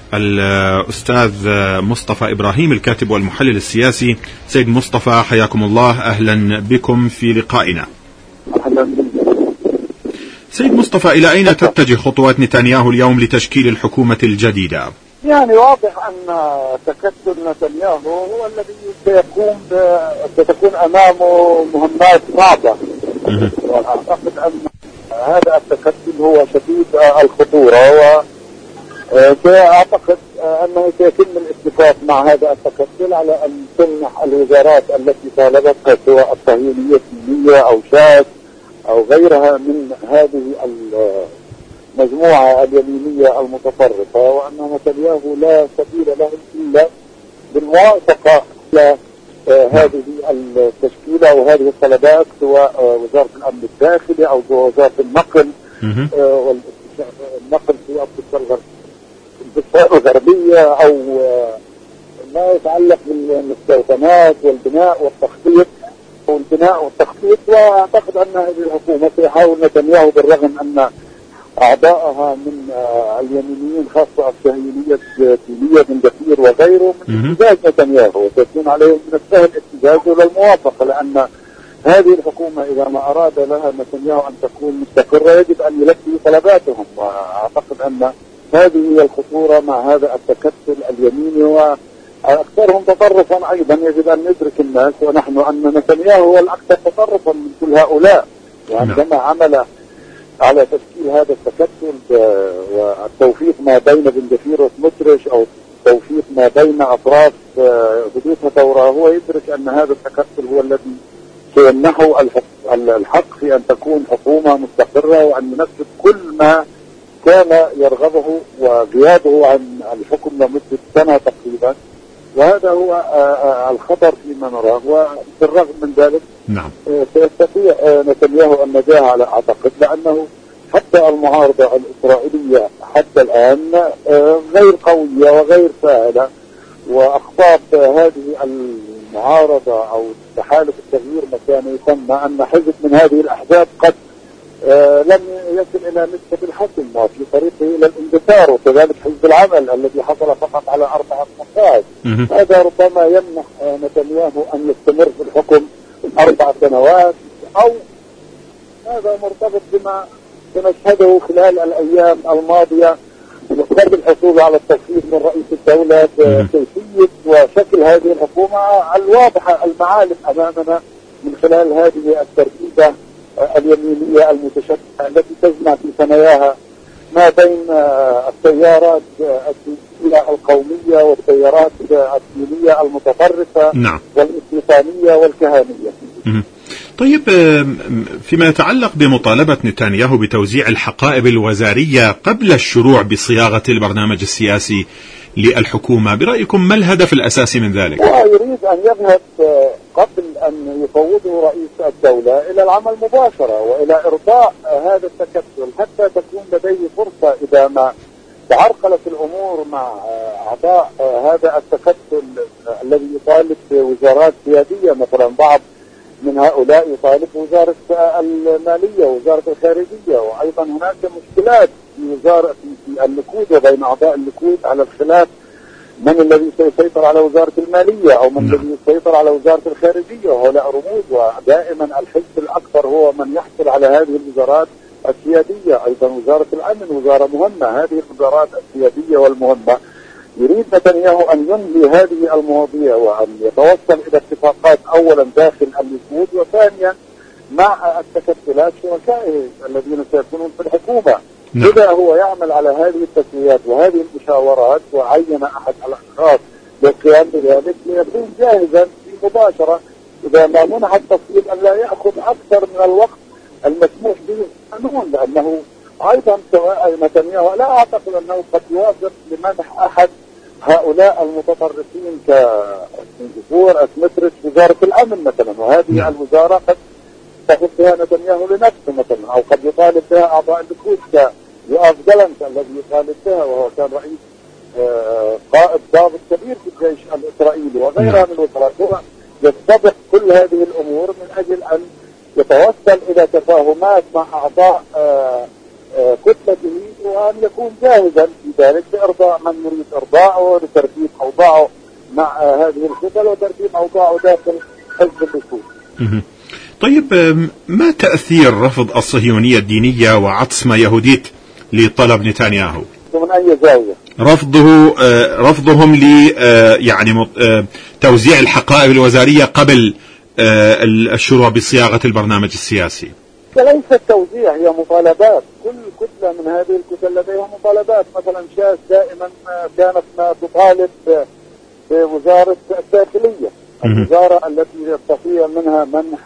الأستاذ مصطفى إبراهيم الكاتب والمحلل السياسي. سيد مصطفى حياكم الله، أهلا بكم في لقائنا. سيد مصطفى، إلى أين تتجه خطوات نتنياهو اليوم لتشكيل الحكومة الجديدة؟ يعني واضح أن تكتل نتنياهو هو الذي ستكون أمامه مهمات صعبة، وأعتقد أن هذا التكتل هو شديد الخطورة، وأعتقد أنه سيتم الاتفاق مع هذا التكتل على أن تمنح الوزارات التي طالبتها سواء الصهيونية الدينية أو شاذ أو غيرها من هذه المجموعة اليمينية المتطرفة، وأن نتنياهو لا سبيل له إلا بالموافقة على هذه التشكيلة وهذه الطلبات، سواء وزارة الأمن الداخلي أو وزارة النقل والنقل في الضفة الغربية، أو ما يتعلق بالمستوطنات والبناء والتخطيط. وأعتقد أن هذه الحكومة سيحاول نتنياهو بالرغم أن أعضائها من اليمينيين خاصة الصهيونية الدينية من دفير وغيره من اتجاه نتنياهو، وسيكون عليهم من السهل اتجاهه للموافقة، لأن هذه الحكومة إذا ما أراد لها نتنياهو أن تكون مستقرة يجب أن يلبي طلباتهم. وأعتقد أن هذه هي الخطورة مع هذا التكتل اليميني، وأكثرهم تطرفا أيضا. يجب أن ندرك الناس ونحن أن نتنياهو هو الأكثر تطرفا من كل هؤلاء، وعندما عمل على تشكيل هذا التكتل والتوفيق ما بين بن دفير وسموتريتش أو توفيق ما بين أطراف حدوث ثورة، هو يدرك أن هذا التكتل هو الذي سيمنحه الحق في أن تكون حكومة مستقرة وأن ينفذ كل ما كان يرغبه وغيابه عن الحكم لمدة سنة تقريبا. وهذا هو الخطر فيما نراه، وبالرغم من ذلك سيستطيع نتنياهو النجاح على أعتقد، لأنه حتى المعارضة الإسرائيلية حتى الآن غير قوية وغير فاعلة، وأخطاء هذه المعارضة أو تحالف التغيير ما كان يسمى أن حزب من هذه الأحزاب قد لم يصل إلى نسبة الحكم وفي طريقه إلى الاندثار، وكذلك حزب العمل الذي حصل فقط على 4 مقاعد. هذا ربما يمنح نتنياهو أن يستمر في الحكم 4 سنوات، أو هذا مرتبط بما سنشهده خلال الأيام الماضية قبل الحصول على التصويت من رئيس الدولة كيفية وشكل هذه الحكومة الواضحة المعالم أمامنا من خلال هذه التركيبة اليمينية المتشتتة التي تجمع في ثناياها ما بين التيارات الدينية القومية والتيارات الدينية المتطرفة والاستيطانية والكهانية. طيب، فيما يتعلق بمطالبة نتنياهو بتوزيع الحقائب الوزارية قبل الشروع بصياغة البرنامج السياسي للحكومة، برأيكم ما الهدف الأساسي من ذلك؟ هو يريد أن يذهب قبل أن يفوضه رئيس الدولة إلى العمل مباشرة وإلى إرضاء هذا التكتل، حتى تكون لديه فرصة إذا ما تعرقلت الأمور مع أعضاء هذا التكتل الذي يطالب بوزارات سيادية. مثلا بعض من هؤلاء يطالب وزارة المالية ووزارة الخارجية، وأيضا هناك مشكلات في الليكود وبين أعضاء الليكود على الخلاف من الذي سيسيطر على وزارة المالية أو من الذي يسيطر على وزارة الخارجية، وهؤلاء رموز، ودائما الحزب الأكثر هو من يحصل على هذه الوزارات السيادية. أيضا وزارة الأمن وزارة مهمة. هذه الوزارات السيادية والمهمة يريد نتنياهو أن ينهي هذه المواضيع وأن يتوصل إلى اتفاقات أولا داخل الليكود، وثانيا مع التكتلات شركائه الذين سيكونون في الحكومة. إذا هو يعمل على هذه التسويات وهذه المشاورات وعين أحد الأشخاص للقيام بذلك ليكون جاهزا في مباشرة إذا ما منح التصويت أن لا يأخذ أكثر من الوقت المسموح به القانون، لأنه أيضا سواء نتنياهو لا أعتقد أنه قد يوافق لمنح أحد هؤلاء المتطرفين كدفور سموتريتش وزارة الأمن مثلا، وهذه الوزارة قد تأخذ بها نتنياهو لنفسه مثلا، أو قد يطالب بها أعضاء الليكود كيوآف جالنت الذي يطالب بها وهو كان رئيس قائد ضابط كبير في الجيش الإسرائيلي وغيرها من الوزارات. هو يستبق كل هذه الأمور من أجل أن يتوصل إلى تفاهمات مع أعضاء كتلته، وأن يكون جاهزا في ذلك لإرضاء من يريد إرضاءه ولترتيب أوضاعه مع هذه الكتل وترتيب أوضاعه داخل حزب الليكود. طيب، ما تأثير رفض الصهيونية الدينية وعطس ما يهوديت لطلب نتنياهو؟ من أي زاوية؟ رفضهم ل يعني توزيع الحقائب الوزارية قبل الشروع بصياغة البرنامج السياسي. ليست توزيع، هي مطالبات. كل كتلة من هذه الكتل لديها مطالبات. مثلا شاذ دائما كانت ما تطالب بوزارة الداخلية، الوزارة التي يستطيع منها منح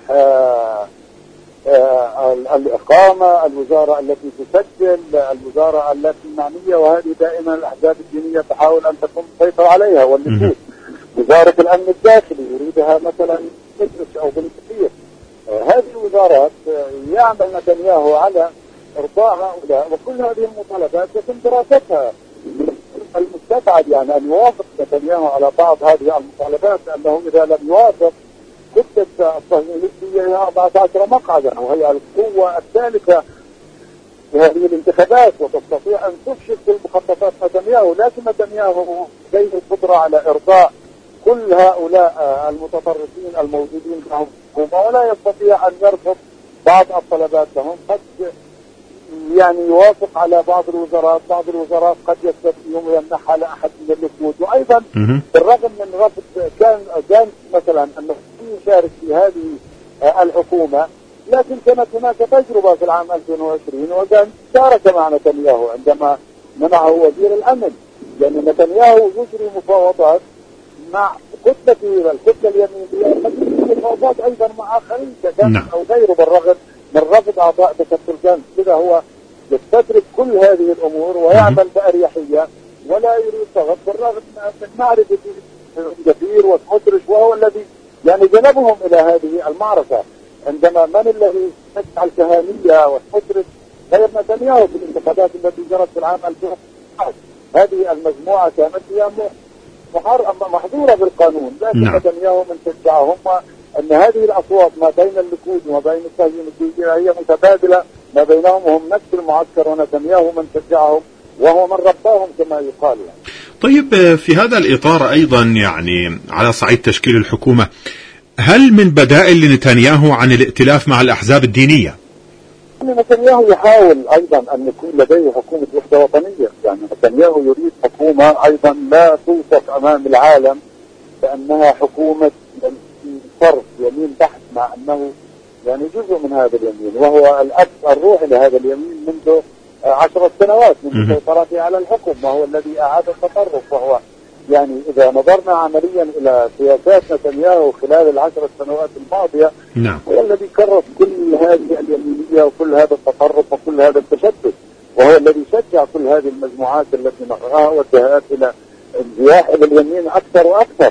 الإقامة، الوزارة التي تسجل، الوزارة التي معنية، وهذه دائما الأحزاب الدينية تحاول أن تكون تسيطر عليها. والنفوذ وزارة الأمن الداخلي يريدها مثلا مدرس أو بالكثير. هذه الوزارات يعمل نتنياهو على إرضاء هؤلاء، وكل هذه المطالبات يتم دراستها. المستبعد يعني أن يوافق نتنياهو على بعض هذه المطالبات، لأنه إذا لم يوافق كتلة الصهيونية هي 14 مقعدا، وهي القوة الثالثة في هذه الانتخابات، وتستطيع أن تفشل كل مخططات نتنياهو. لكن نتنياهو لديه القدرة على إرضاء كل هؤلاء المتطرفين الموجودين معهم الحكومة، ولا يستطيع أن يرفض بعض الطلبات لهم. قد يعني يوافق على بعض الوزارات قد يستطيعون يمنحها لأحد من الليكود. وأيضا بالرغم من رفض كان مثلا أنه يشارك في هذه الحكومة، لكن كانت هناك تجربة في العام 2020 وكان شارك مع نتنياهو عندما منعه وزير الأمن، لأن نتنياهو يجري مفاوضات مع الكتلة اليمينية، مفاوضات أيضا مع آخرين كان أو غيره، بالرغم من رفض أعضاء تكتل كان. لذا هو يستدرك كل هذه الأمور ويعمل بأريحية ولا يريد ضغط، بالرغم من معرفة جبير وسموتريش، وهو الذي يعني جلبهم إلى هذه المعركة. عندما من الذي يدفع الكهانية وسموتريش غير نتنياهو في الانتخابات التي جرت في العام 2011. هذه المجموعة كانت هي محظورة بالقانون، لكن نتنياهو من شجعهم أن هذه الأصوات ما بين الليكود وما بين الصهيونية هي متبادلة ما بينهم، وهم نفس المعسكر، ونتنياهو من شجعهم وهو من رباهم كما يقال يعني. طيب، في هذا الإطار أيضا يعني على صعيد تشكيل الحكومة، هل من بدائل لنتنياهو عن الائتلاف مع الأحزاب الدينية؟ نتنياهو يحاول أيضا أن يكون لديه حكومة وحدة وطنية. يعني نتنياهو يريد حكومة أيضا لا توصف أمام العالم بأنها حكومة صرف يمين بحث، مع أنه يعني جزء من هذا اليمين، وهو الأب الروحي لهذا اليمين منذ 10 سنوات من سيطرته على الحكم، وهو الذي أعاد التطرف. وهو يعني إذا نظرنا عمليا إلى سياسات نتنياهو خلال ال10 سنوات الماضية، هو الذي كرس كل هذه اليمينية وكل هذا التطرف وكل هذا التشدد، وهو الذي شجع كل هذه المجموعات التي نقرأها واتجهت إلى انزياح إلى اليمين أكثر وأكثر.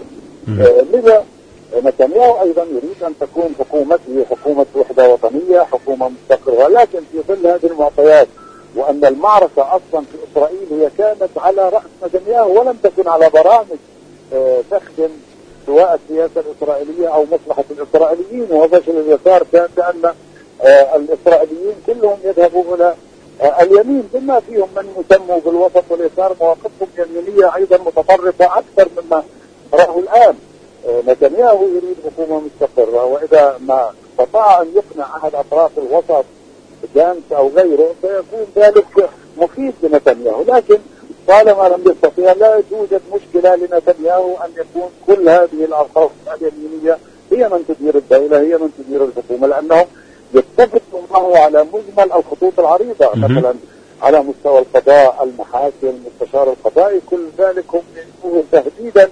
لذا نتنياهو أيضا يريد أن تكون حكومته حكومة وحدة وطنية، حكومة مستقرة، لكن في ظل هذه المعطيات، وأن المعركة أصلا في إسرائيل هي كانت على رأس نتنياهو ولم تكن على برامج تخدم سواء السياسة الإسرائيلية أو مصلحة الإسرائيليين. وفشل اليسار كان بأن الإسرائيليين كلهم يذهبوا إلى اليمين، بما فيهم من يسموا بالوسط واليسار، مواقفهم يمينية أيضا متطرفة أكثر مما راه الآن. نتنياهو يريد حكومة مستقرة، وإذا ما استطاع أن يقنع أحد أطراف الوسط جانس أو غيره سيكون ذلك مفيد لنتنياهو. لكن طالما لم يستطيع لا توجد مشكلة لنتنياهو أن يكون كل هذه الأطراف اليمينية هي من تدير الدولة، هي من تدير الحكومة، لأنهم يتفقوا معه على مجمل الخطوط العريضة، مثلا على مستوى القضاء، المحاكم، المستشار القضائي، كل ذلك هم يكونوا تهديدا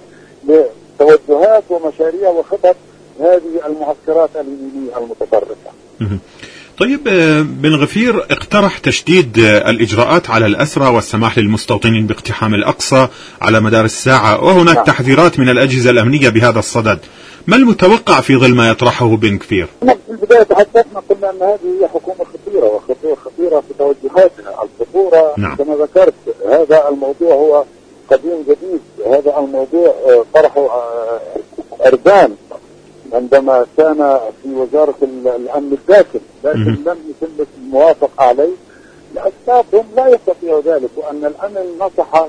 لتوجهات ومشاريع وخطط هذه المعسكرات اليمينية المتطرفة. طيب، بن غفير اقترح تشديد الإجراءات على الأسرى والسماح للمستوطنين باقتحام الأقصى على مدار الساعة، وهناك تحذيرات من الأجهزة الأمنية بهذا الصدد. ما المتوقع في ظل ما يطرحه بن غفير؟ في البداية تحدثنا قلنا أن هذه هي حكومة خطيرة، وخطيرة في توجهاتها. الخطورة كما ذكرت، هذا الموضوع هو قديم جديد. هذا الموضوع طرحه أردان عندما كان في وزارة الأمن الداخلي، لكن لم يتم الموافقة عليه لأسباب هم لا يستطيعوا ذلك، وأن الأمن نصح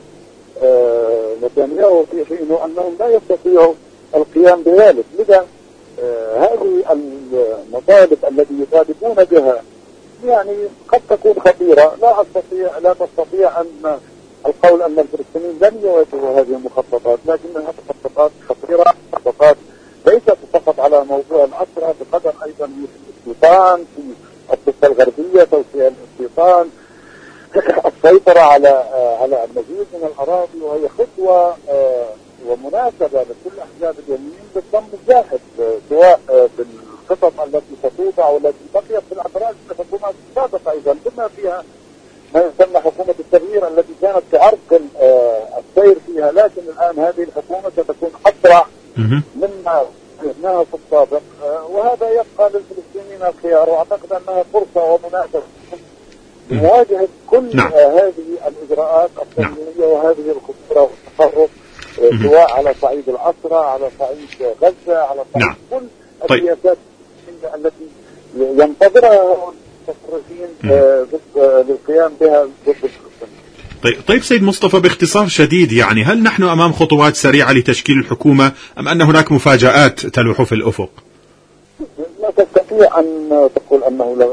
نتنياهو في حينه أنهم لا يستطيعوا القيام بذلك. لذا هذه المطالب التي يطالبون بها يعني قد تكون خطيرة. لا تستطيع أن القول أن الفلسطينيين لن يواجهوا هذه المخططات، لكنها مخططات خطيرة، مخططات ليست فقط على موضوع الأسرى، بقدر أيضا الاستيطان في الضفة الغربية، توسيع الاستيطان، السيطرة على المزيد من الأراضي، وهي خطوة ومناسبة لكل أحزاب اليمين بالضم الزاحف، سواء بالخطط التي ستوضع والتي بقيت في الأبراج في الحكومات السابقة أيضا، بما فيها ما يسمى حكومة التغيير التي كانت تعرقل السير فيها، لكن الآن هذه الحكومة ستكون أسرع مما شفناها في السابق، وهذا يبقى للفلسطينيين الخيار. وأعتقد أنها فرصة ومناسبة لمواجهة كل هذه الإجراءات التنظيمية وهذه الخطورة والتفرق، سواء على صعيد الأسرى، على صعيد غزة، على صعيد كل السياسات التي ينتظرها المتصرفين للقيام بها ضد الفلسطينيين. طيب سيد مصطفى، باختصار شديد، يعني هل نحن أمام خطوات سريعة لتشكيل الحكومة أم أن هناك مفاجآت تلوح في الأفق؟ لا تستطيع أن تقول أنه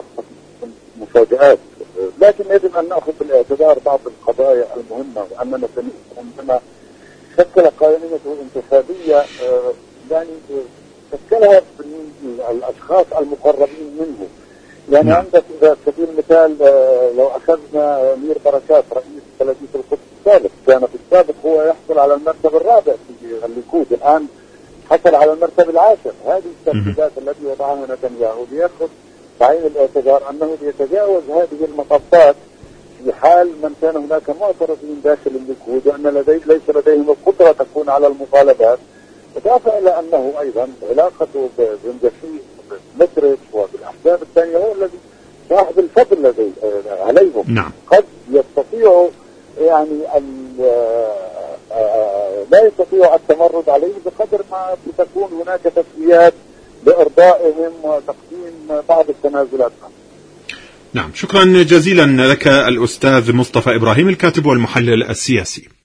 مفاجآت، لكن يجب أن نأخذ بالاعتبار بعض القضايا المهمة، وأن نتنياهو عندما شكل قائمته الانتخابية يعني شكلها الأشخاص المقربين منه. يعني عندك إذا سبيل المثال لو أخذنا مير بركات رئيس بلدية القدس السابق، كان في السابق هو يحصل على المرتبة الرابع في الليكود، الآن حصل على المرتبة العاشر. هذه الترتيبات التي وضعها نتنياهو ليأخذ بعين الاعتبار أنه يتجاوز هذه المطبات في حال من كان هناك معترضين داخل الليكود، وأن ليس لديهم القدرة تكون على المطالبات. إضافة إلى أنه أيضا علاقته بنجفي وبمترك وبالأحزاب الثانية هو الذي صاحب الفضل عليهم. قد يستطيعوا يعني لا يستطيعوا التمرد عليه بقدر ما تكون هناك تسويات لإرضائهم وتقديم بعض التنازلات. نعم، شكرا جزيلا لك الأستاذ مصطفى إبراهيم، الكاتب والمحلل السياسي.